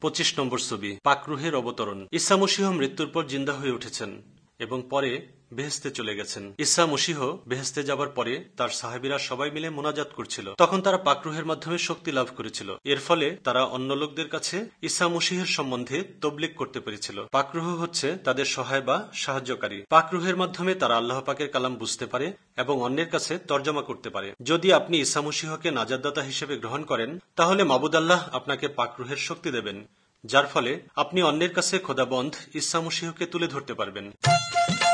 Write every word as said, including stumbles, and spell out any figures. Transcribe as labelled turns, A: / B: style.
A: পঁচিশ নম্বর ছবি, পাকরুহের অবতরণ। ঈসা মসীহ মৃত্যুর পর জিন্দা হয়ে উঠেছেন এবং পরে বেহেশতে চলে গেছেন। ঈসা মসীহ বেহেশতে যাবার পরে তার সাহাবীরা সবাই মিলে মোনাজাত করছিল। তখন তারা পাকরুহের মাধ্যমে শক্তি লাভ করেছিল। এর ফলে তারা অন্য লোকদের কাছে ঈসা মসীহের সম্বন্ধে তবলিগ করতে পেরেছিল। পাকরুহ হচ্ছে তাদের সহায় বা সাহায্যকারী। পাকরুহের মাধ্যমে তারা আল্লাহ পাকের কালাম বুঝতে পারে এবং অন্যের কাছে তর্জমা করতে পারে। যদি আপনি ঈসা মসীহকে নাজাতদাতা হিসেবে গ্রহণ করেন, তাহলে মাবুদ আল্লাহ আপনাকে পাকরুহের শক্তি দেবেন, যার ফলে আপনি অন্যের কাছে খোদাবন্ধ ঈসা মসীহকে তুলে ধরতে পারবেন।